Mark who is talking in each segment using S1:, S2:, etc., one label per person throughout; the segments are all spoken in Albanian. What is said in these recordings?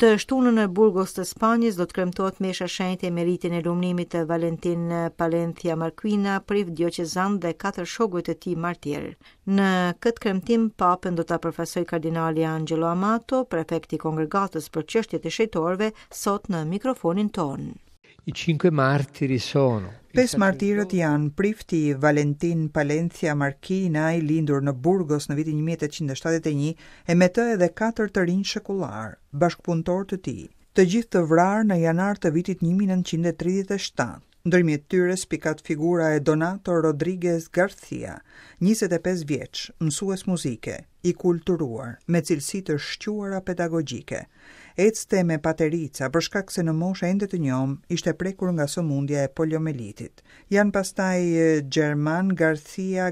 S1: Të shtunën në Burgos të Spanjës do të kremtohet mesha shenjtë me ritjen e lumënimit të Valentin Palencia Marquina, prif dioqezan dhe 4 shokujt e tij martir. Në këtë kremtim papën do ta përfaqësojë kardinali Angelo Amato, prefekti i Kongregatës për çështjet e shejtorëve, sot në mikrofonin ton.
S2: I 5 martiri sono.
S3: 5 martirët janë prifti Valentin Palencia Marquina, i lindur në Burgos në vitin 1871, e me të edhe 4 të rinj shekullar, bashkëpunëtor të tij. Të gjithë të vrarë në janar të vitit 1937. Ndërmjet tyre spikat figura e Donato Rodriguez Garcia, 25 vjeç, mësues muzike, i kulturuar, me cilësi të shquara pedagogjike. Ecte me paterica për shkak se në moshë ende të njom ishte prekur nga sëmundja e poliomelitit. Janë pastaj German Garcia,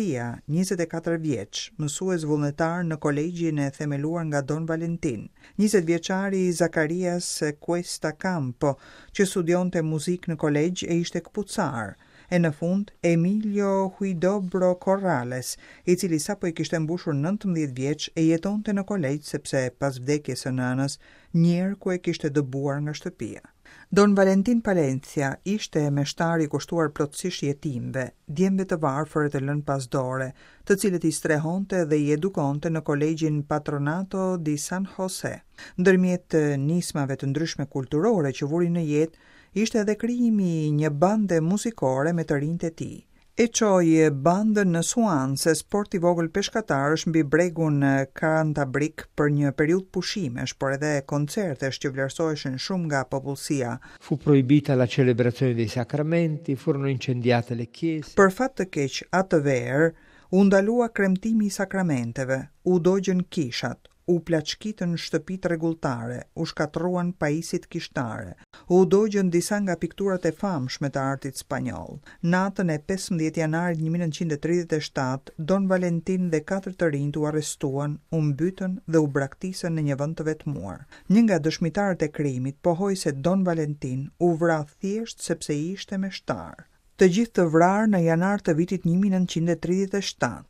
S3: 24 vjeç, mësues vullnetar në kolegjin e themeluar nga Don Valentin. 20 vjeçari Zacarias Cuesta Campo, që studionte muzikë në kolegj e ishte këpucar. E në fund, Emilio Huidobro Corrales, i cili sapo i kishte mbushur 19 vjeç e jetonte në kolegj sepse pas vdekjes së nënës, njerë ku e kishte dëbuar nga shtëpia. Don Valentin Palencia ishte meshtar i kushtuar plotësisht jetimve, djemve të varfër të lënë pas dore, të cilët i strehonte dhe i edukonte në kolegjin Patronato di San Jose. Ndërmjet nismave të ndryshme kulturore që vurin në jetë, ishte edhe krijimi i një bande muzikore me të rinjtë e tij. E çoi bandën në Suance, sport i vogël peshkatarësh mbi bregun Cantabrik për një periudhë pushimesh, por edhe koncertesh që vlerësoheshin shumë nga popullsia.
S2: Fu proibita la celebrazione dei sacramenti, furono incendiate le chiese.
S3: Për fat të keq atë verë, u ndalua kremtimi i sakramenteve, u dogjën kishat, u plaçkitën shtëpit rregulltare, u shkatruan pajisit kishtare, u dogjën disa nga pikturat e famshme të artit spanjoll. Natën e 15 janarit 1937, Don Valentin dhe 4 të rinjt u arrestuan, u mbytën dhe u braktisën në një vend të vetmuar. Një nga dëshmitarët e krimit pohoi se Don Valentin u vra thjesht sepse ishte meshtar. Të gjithë të vrarë në janar të vitit 1937.